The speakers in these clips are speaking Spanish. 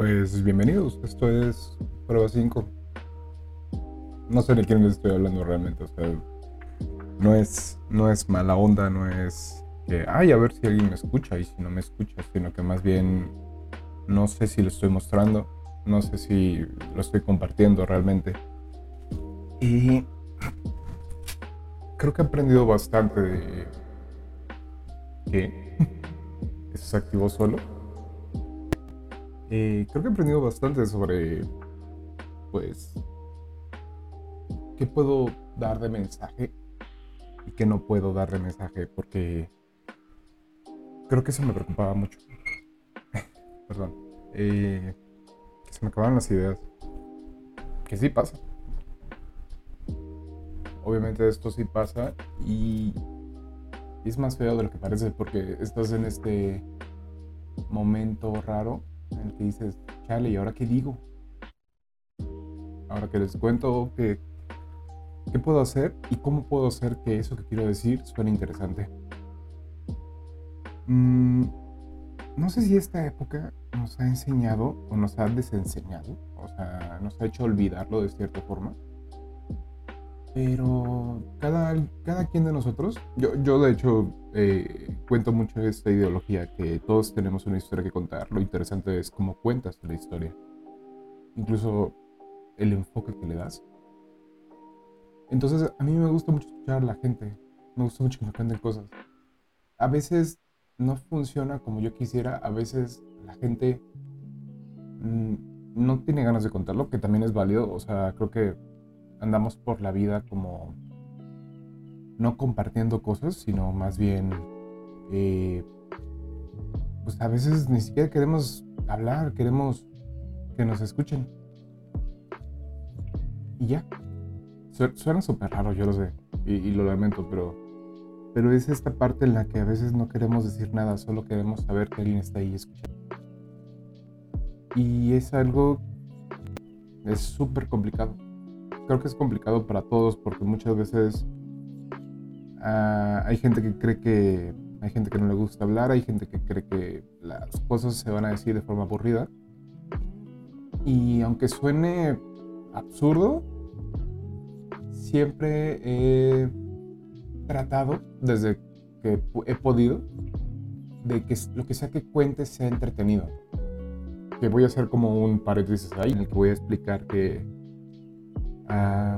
Pues bienvenidos, esto es Prueba 5. No sé de quién les estoy hablando realmente, o sea, no es mala onda, no es que, ay, a ver si alguien me escucha y si no me escucha, sino que más bien no sé si lo estoy mostrando, no sé si lo estoy compartiendo realmente. Y creo que he aprendido bastante de que eso se activó solo. Creo que he aprendido bastante sobre, pues, qué puedo dar de mensaje y qué no puedo dar de mensaje, porque creo que eso me preocupaba mucho. Perdón. Que se me acababan las ideas. Que sí pasa. Obviamente esto sí pasa y es más feo de lo que parece porque estás en este momento raro en el que dices, chale, ¿y ahora qué digo? Ahora que les cuento qué puedo hacer y cómo puedo hacer que eso que quiero decir suene interesante. Mm, no sé si esta época nos ha enseñado o nos ha desenseñado, o sea, nos ha hecho olvidarlo de cierta forma. Pero cada quien de nosotros, yo de hecho cuento mucho esta ideología que todos tenemos una historia que contar. Lo interesante es cómo cuentas la historia, incluso el enfoque que le das. Entonces a mí me gusta mucho escuchar a la gente, me gusta mucho que me cuenten cosas. A veces no funciona como yo quisiera, a veces la gente mm, no tiene ganas de contarlo, que también es válido. O sea, creo que andamos por la vida como no compartiendo cosas, sino más bien, eh, pues a veces ni siquiera queremos hablar, queremos que nos escuchen. Y ya, suena súper raro, yo lo sé, y lo lamento, pero es esta parte en la que a veces no queremos decir nada, solo queremos saber que alguien está ahí escuchando. Y es algo, es súper complicado. Creo que es complicado para todos porque muchas veces hay gente que cree que hay gente que no le gusta hablar, hay gente que cree que las cosas se van a decir de forma aburrida. Y aunque suene absurdo, siempre he tratado, desde que he podido, de que lo que sea que cuente sea entretenido. Que voy a hacer como un paréntesis ahí en el que voy a explicar que ah,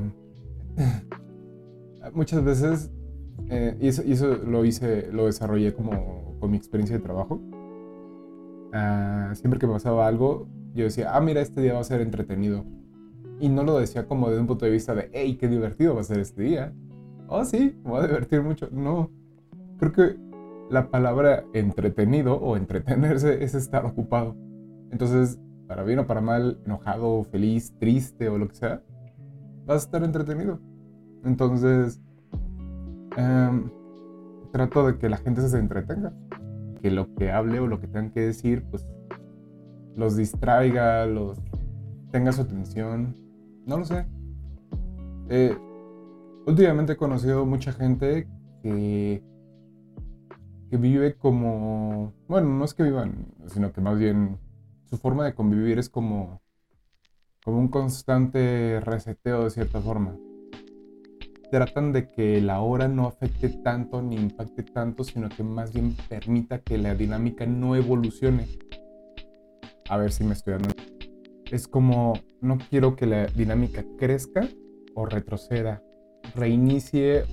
muchas veces, y eso lo desarrollé como con mi experiencia de trabajo. Siempre que me pasaba algo, yo decía, mira, este día va a ser entretenido. Y no lo decía como desde un punto de vista de, hey, qué divertido va a ser este día. Oh, sí, me voy a divertir mucho. No, creo que la palabra entretenido o entretenerse es estar ocupado. Entonces, para bien o para mal, enojado, feliz, triste o lo que sea, vas a estar entretenido. Entonces, em, trato de que la gente se entretenga. Que lo que hable o lo que tengan que decir, pues los distraiga, los tenga su atención. No lo sé. Eh, Últimamente he conocido mucha gente que, que vive como, bueno, no es que vivan, sino que más bien su forma de convivir es como un constante reseteo de cierta forma. Tratan de que la hora no afecte tanto ni impacte tanto, sino que más bien permita que la dinámica no evolucione. A ver si me estoy dando. Es como, no quiero que la dinámica crezca o retroceda, reinicie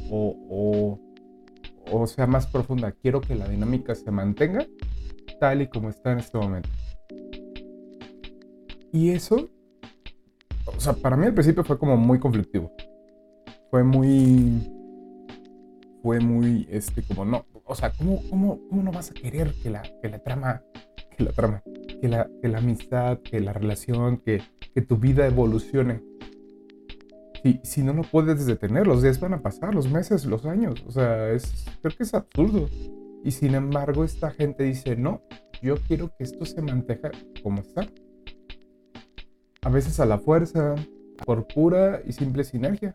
o sea más profunda. Quiero que la dinámica se mantenga tal y como está en este momento. Y eso, o sea, para mí al principio fue como muy conflictivo. Fue muy, como no, o sea, ¿cómo no vas a querer que la amistad, que la relación, que tu vida evolucione? Si no lo puedes detener, los días van a pasar, los meses, los años. O sea, creo que es absurdo. Y sin embargo, esta gente dice, no, yo quiero que esto se mantenga como está. A veces a la fuerza, por pura y simple sinergia.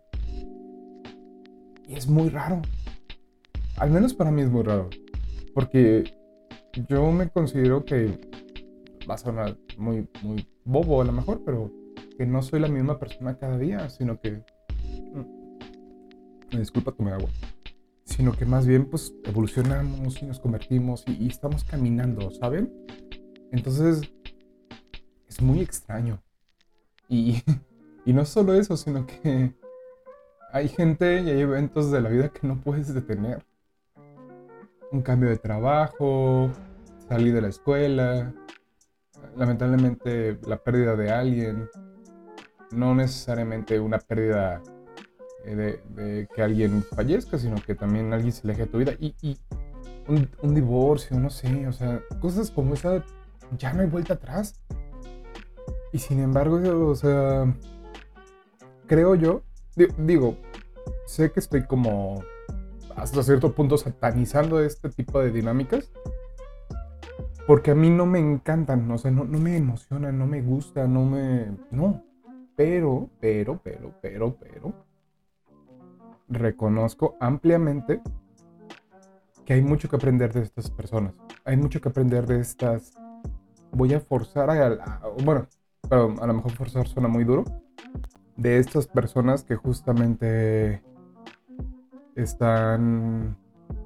Y es muy raro. Al menos para mí es muy raro. Porque yo me considero que va a sonar muy, muy bobo a lo mejor, pero que no soy la misma persona cada día, sino que... Disculpa, tomé agua. Sino que más bien pues evolucionamos y nos convertimos y estamos caminando, ¿saben? Entonces es muy extraño. Y, y no solo eso, sino que hay gente y hay eventos de la vida que no puedes detener. Un cambio de trabajo, salir de la escuela, lamentablemente la pérdida de alguien, no necesariamente una pérdida de que alguien fallezca, sino que también alguien se aleje de tu vida y un divorcio, no sé, o sea, cosas como esa ya no hay vuelta atrás. Y sin embargo, o sea, creo yo, digo, sé que estoy como hasta cierto punto satanizando este tipo de dinámicas, porque a mí no me encantan, o sea, no me emocionan, no me gusta, no, pero, reconozco ampliamente que hay mucho que aprender de estas personas, hay mucho que aprender de estas, voy a forzar bueno, pero a lo mejor forzar suena muy duro, de estas personas que justamente están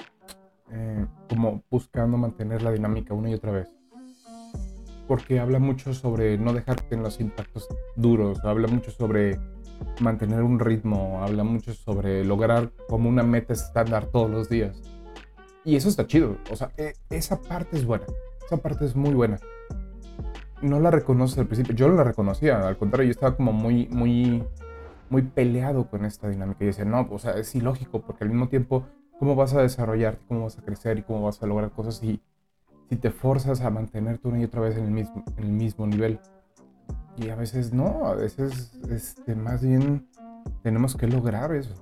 como buscando mantener la dinámica una y otra vez. Porque habla mucho sobre no dejarte en los impactos duros, habla mucho sobre mantener un ritmo, habla mucho sobre lograr como una meta estándar todos los días. Y eso está chido, o sea, esa parte es buena, esa parte es muy buena. No la reconoces al principio, yo no la reconocía, al contrario, yo estaba como muy peleado con esta dinámica. Y decía, no, o sea, es ilógico, porque al mismo tiempo, ¿cómo vas a desarrollarte, cómo vas a crecer y cómo vas a lograr cosas si te forzas a mantenerte una y otra vez en el mismo nivel? Y a veces no, a veces más bien tenemos que lograr eso.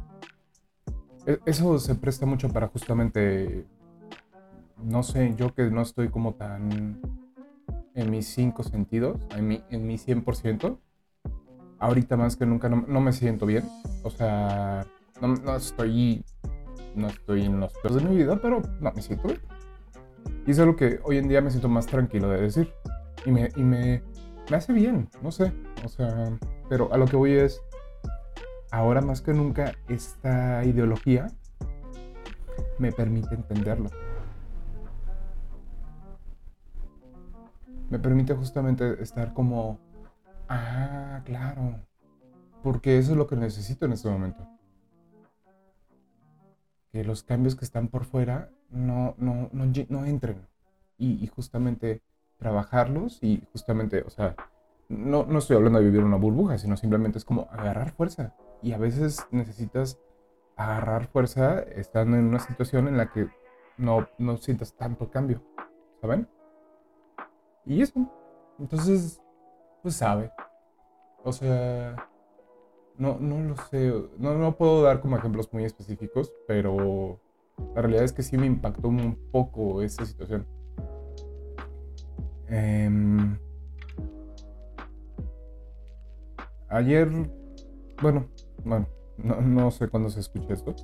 Eso se presta mucho para justamente, no sé, yo que no estoy como tan en mis 5 sentidos, en mi 100%, ahorita más que nunca no me siento bien. O sea, no estoy en los peores de mi vida, pero no me siento bien. Y es algo que hoy en día me siento más tranquilo de decir. Y me hace bien, no sé. O sea, pero a lo que voy es, ahora más que nunca, esta ideología me permite entenderlo. Me permite justamente estar como, claro, porque eso es lo que necesito en este momento. Que los cambios que están por fuera no entren. Y justamente trabajarlos y justamente, o sea, no estoy hablando de vivir una burbuja, sino simplemente es como agarrar fuerza. Y a veces necesitas agarrar fuerza estando en una situación en la que no sientas tanto cambio, ¿saben? Y eso. Entonces, pues sabe. O sea, no lo sé. No puedo dar como ejemplos muy específicos, pero la realidad es que sí me impactó un poco esta situación. Em, Ayer, bueno, no sé cuándo se escucha esto.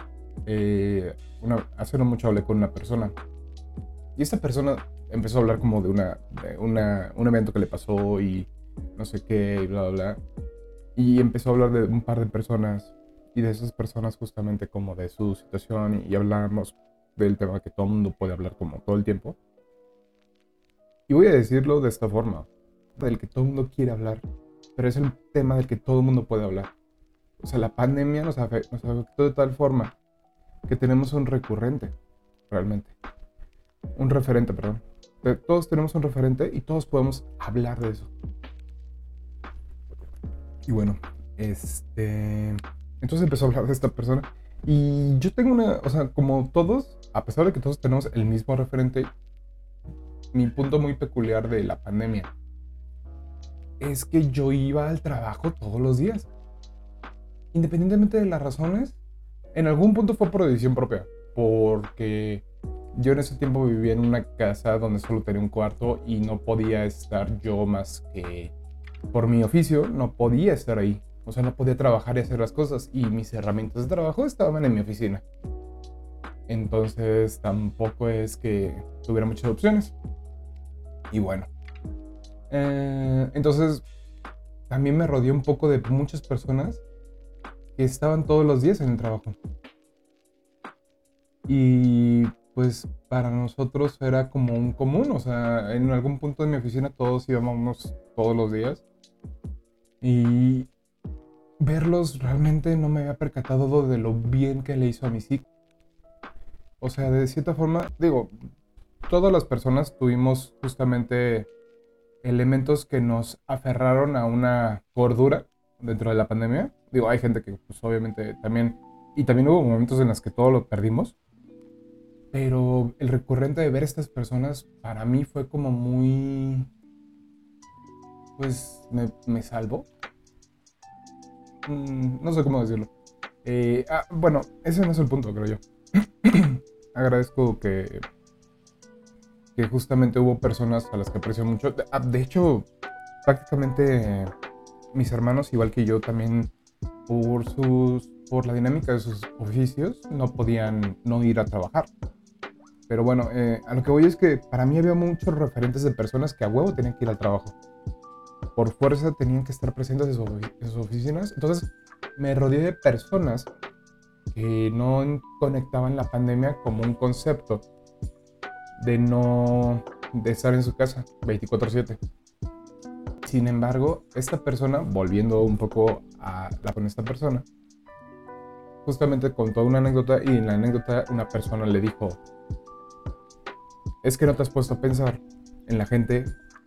Hace no mucho hablé con una persona. Y esta persona empezó a hablar como un evento que le pasó y no sé qué, y bla, bla, bla. Y empezó a hablar de un par de personas y de esas personas justamente como de su situación y hablamos del tema que todo el mundo puede hablar como todo el tiempo. Y voy a decirlo de esta forma, del que todo el mundo quiere hablar, pero es el tema del que todo el mundo puede hablar. O sea, la pandemia nos afectó de tal forma que tenemos un recurrente, realmente. Un referente, perdón. Todos tenemos un referente y todos podemos hablar de eso. Y bueno, entonces empezó a hablar de esta persona. Y yo tengo o sea, como todos, a pesar de que todos tenemos el mismo referente, mi punto muy peculiar de la pandemia es que yo iba al trabajo todos los días. Independientemente de las razones, en algún punto fue por decisión propia. Porque yo en ese tiempo vivía en una casa donde solo tenía un cuarto y no podía estar yo más que por mi oficio, no podía estar ahí. O sea, no podía trabajar y hacer las cosas y mis herramientas de trabajo estaban en mi oficina. Entonces tampoco es que tuviera muchas opciones. Y bueno, Entonces, también me rodeé un poco de muchas personas que estaban todos los días en el trabajo. Y pues para nosotros era como un común, o sea, en algún punto de mi oficina todos íbamos todos los días. Y verlos realmente no me había percatado de lo bien que le hizo a mi psique. O sea, de cierta forma, digo, todas las personas tuvimos justamente elementos que nos aferraron a una cordura dentro de la pandemia. Digo, hay gente que pues obviamente también, y también hubo momentos en los que todo lo perdimos, pero el recurrente de ver a estas personas para mí fue como muy, pues me salvó. No sé cómo decirlo. Bueno, ese no es el punto, creo yo. Agradezco que justamente hubo personas a las que aprecio mucho. De hecho, prácticamente mis hermanos, igual que yo, también por la dinámica de sus oficios, no podían no ir a trabajar. Pero bueno, a lo que voy es que para mí había muchos referentes de personas que a huevo tenían que ir al trabajo. Por fuerza tenían que estar presentes en sus oficinas. Entonces me rodeé de personas que no conectaban la pandemia como un concepto de estar en su casa 24/7. Sin embargo, esta persona, volviendo un poco a la con esta persona, justamente contó una anécdota y en la anécdota una persona le dijo, es que no te has puesto a pensar en la gente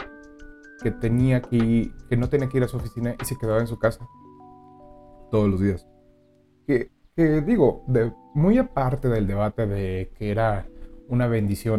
que no tenía que ir a su oficina y se quedaba en su casa todos los días. Que digo, muy aparte del debate de que era una bendición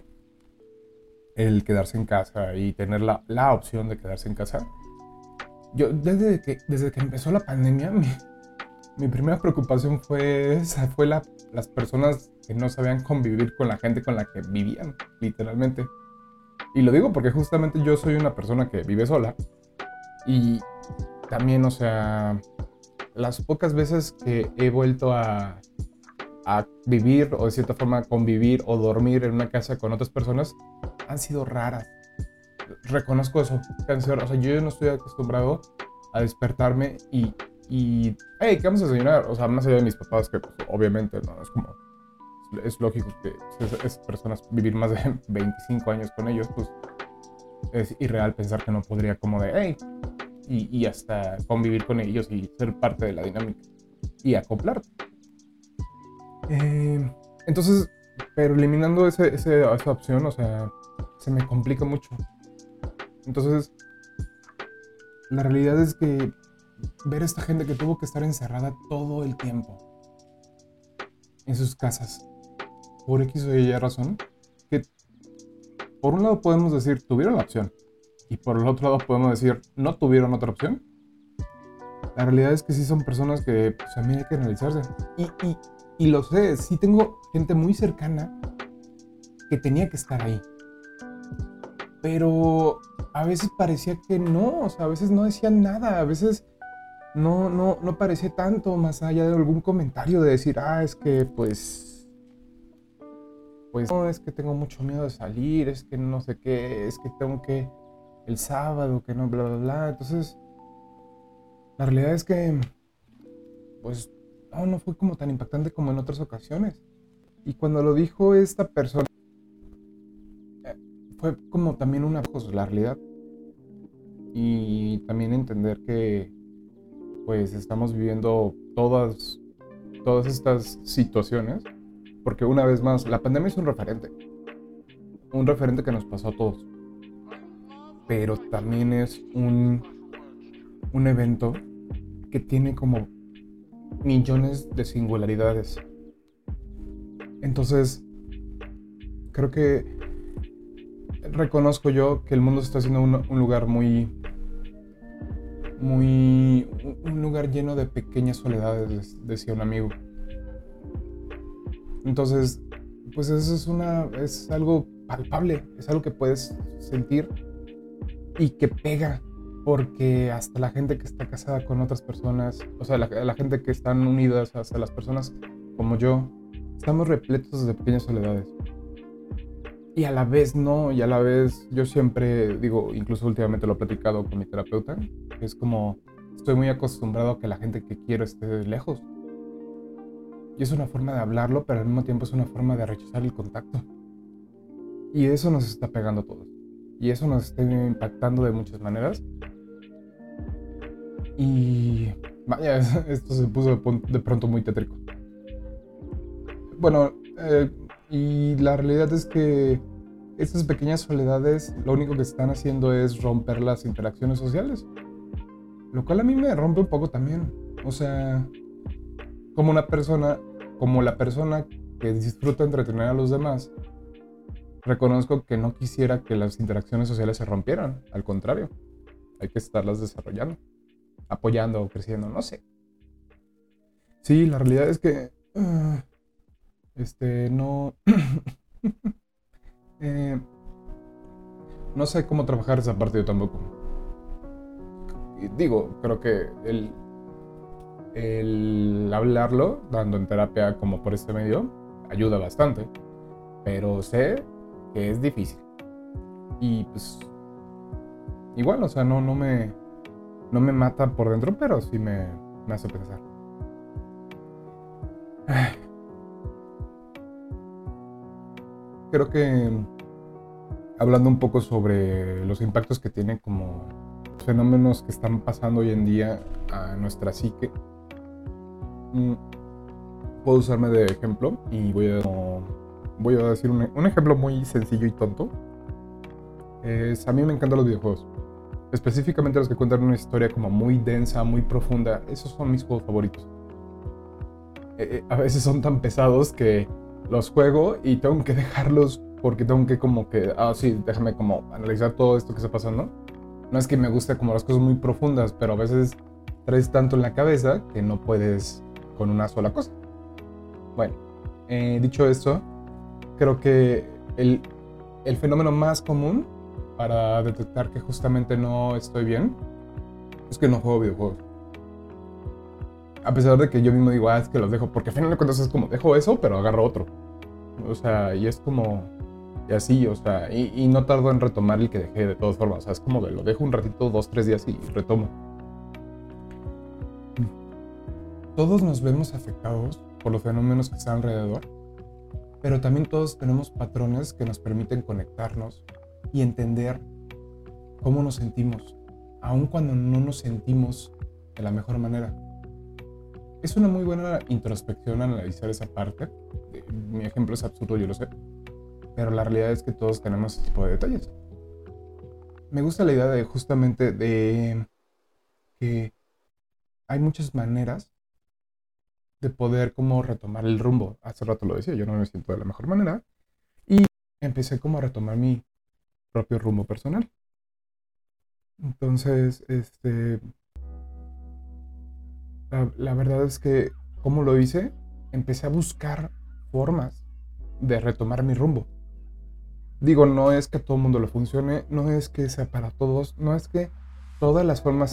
el quedarse en casa y tener la opción de quedarse en casa, yo desde que empezó la pandemia, mi primera preocupación fue esa, las personas que no sabían convivir con la gente con la que vivían, literalmente. Y lo digo porque justamente yo soy una persona que vive sola y también, o sea, las pocas veces que he vuelto a vivir o de cierta forma convivir o dormir en una casa con otras personas han sido raras. Reconozco eso, o sea, yo no estoy acostumbrado a despertarme hey, ¿qué vamos a desayunar? O sea, más allá de mis papás, que pues, obviamente no es como, es lógico que esas personas vivir más de 25 años con ellos, pues es irreal pensar que no podría como de, hey, y hasta convivir con ellos y ser parte de la dinámica y acoplarte. Entonces, pero eliminando esa opción, o sea, se me complica mucho. Entonces, la realidad es que ver a esta gente que tuvo que estar encerrada todo el tiempo en sus casas, por X o Y razón, que por un lado podemos decir, tuvieron la opción, y por el otro lado podemos decir, no tuvieron otra opción. La realidad es que sí son personas que pues, también hay que analizarse. Y lo sé, sí tengo gente muy cercana que tenía que estar ahí. Pero a veces parecía que no, o sea, a veces no decían nada, a veces no parecía tanto más allá de algún comentario de decir, es que pues no, es que tengo mucho miedo de salir, es que no sé qué, es que tengo que el sábado, que no, bla, bla, bla. Entonces, la realidad es que, pues, no fue como tan impactante como en otras ocasiones. Y cuando lo dijo esta persona, fue como también una cosa, la realidad. Y también entender que, pues, estamos viviendo todas estas situaciones. Porque una vez más, la pandemia es un referente que nos pasó a todos. Pero también es un evento que tiene como millones de singularidades. Entonces, creo que reconozco yo que el mundo se está haciendo un lugar un lugar lleno de pequeñas soledades, decía un amigo. Entonces, pues eso es algo palpable, es algo que puedes sentir y que pega, porque hasta la gente que está casada con otras personas, o sea, la gente que están unidas, hasta las personas como yo, estamos repletos de pequeñas soledades. Y a la vez no, y a la vez yo siempre digo, incluso últimamente lo he platicado con mi terapeuta, que es como, estoy muy acostumbrado a que la gente que quiero esté lejos. Y es una forma de hablarlo, pero al mismo tiempo es una forma de rechazar el contacto. Y eso nos está pegando a todos. Y eso nos está impactando de muchas maneras. Y vaya, esto se puso de pronto muy tétrico. Bueno, y la realidad es que estas pequeñas soledades lo único que están haciendo es romper las interacciones sociales. Lo cual a mí me rompe un poco también. O sea, como una persona, como la persona que disfruta entretener a los demás, reconozco que no quisiera que las interacciones sociales se rompieran. Al contrario, hay que estarlas desarrollando, apoyando o creciendo, no sé. Sí, la realidad es que no eh, no sé cómo trabajar esa parte yo tampoco. Y digo, creo que el hablarlo, dando en terapia como por este medio, ayuda bastante. Pero sé que es difícil. Y pues igual, o sea, no me mata por dentro, pero sí me hace pensar. Creo que hablando un poco sobre los impactos que tienen como fenómenos que están pasando hoy en día a nuestra psique, puedo usarme de ejemplo y voy a decir un ejemplo muy sencillo y tonto. A mí me encantan los videojuegos, específicamente los que cuentan una historia como muy densa, muy profunda. Esos son mis juegos favoritos. A veces son tan pesados que los juego y tengo que dejarlos porque tengo que como que, sí, déjame como analizar todo esto que está pasando. No es que me guste como las cosas muy profundas, pero a veces traes tanto en la cabeza que no puedes con una sola cosa. Bueno, dicho esto, creo que el fenómeno más común para detectar que justamente no estoy bien es que no juego videojuegos. A pesar de que yo mismo digo, es que los dejo, porque al final de cuentas es como, dejo eso, pero agarro otro. O sea, y es como, y así, o sea, y no tardo en retomar el que dejé de todas formas. O sea, es como de lo dejo un ratito, 2, 3 días y retomo. Todos nos vemos afectados por los fenómenos que están alrededor, pero también todos tenemos patrones que nos permiten conectarnos y entender cómo nos sentimos, aun cuando no nos sentimos de la mejor manera. Es una muy buena introspección analizar esa parte. Mi ejemplo es absurdo, yo lo sé, pero la realidad es que todos tenemos ese tipo de detalles. Me gusta la idea de justamente de que hay muchas maneras de poder como retomar el rumbo. Hace rato lo decía, yo no me siento de la mejor manera y empecé como a retomar mi propio rumbo personal. Entonces, la verdad es que, ¿cómo lo hice? Empecé a buscar formas de retomar mi rumbo. Digo, no es que a todo el mundo lo funcione, no es que sea para todos, no es que todas las formas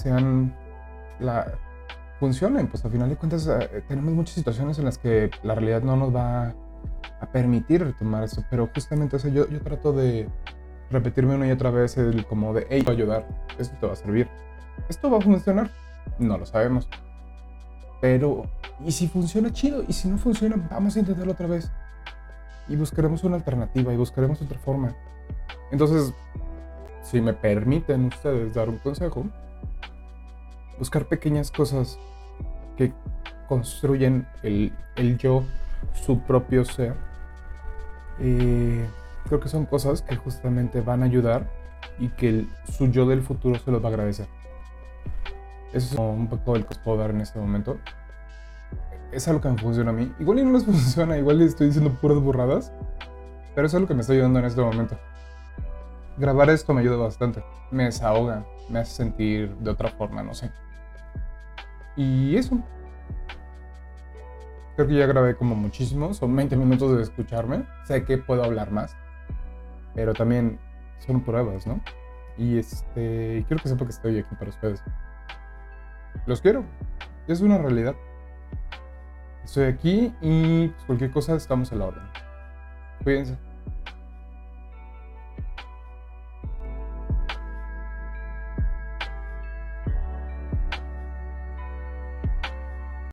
funcionen, pues al final de cuentas tenemos muchas situaciones en las que la realidad no nos va a permitir retomar eso, pero justamente eso yo trato de repetirme una y otra vez el como de, hey, te va a ayudar, esto te va a servir, esto va a funcionar, no lo sabemos, pero y si funciona chido, y si no funciona, vamos a intentarlo otra vez y buscaremos una alternativa y buscaremos otra forma. Entonces, si me permiten ustedes dar un consejo, buscar pequeñas cosas que construyen el yo, su propio ser, creo que son cosas que justamente van a ayudar y que su yo del futuro se los va a agradecer. Eso es un poco el que os puedo dar en este momento. Es algo que me funciona a mí. Igual y no les funciona, igual les estoy diciendo puras burradas, pero es algo que me está ayudando en este momento. Grabar esto me ayuda bastante. Me desahoga, me hace sentir de otra forma, no sé. Y eso. Creo que ya grabé como muchísimo. Son 20 minutos de escucharme. Sé que puedo hablar más. Pero también son pruebas, ¿no? Y quiero que sepa que estoy aquí para ustedes. Los quiero. Es una realidad. Estoy aquí y pues, cualquier cosa estamos a la orden. Cuídense.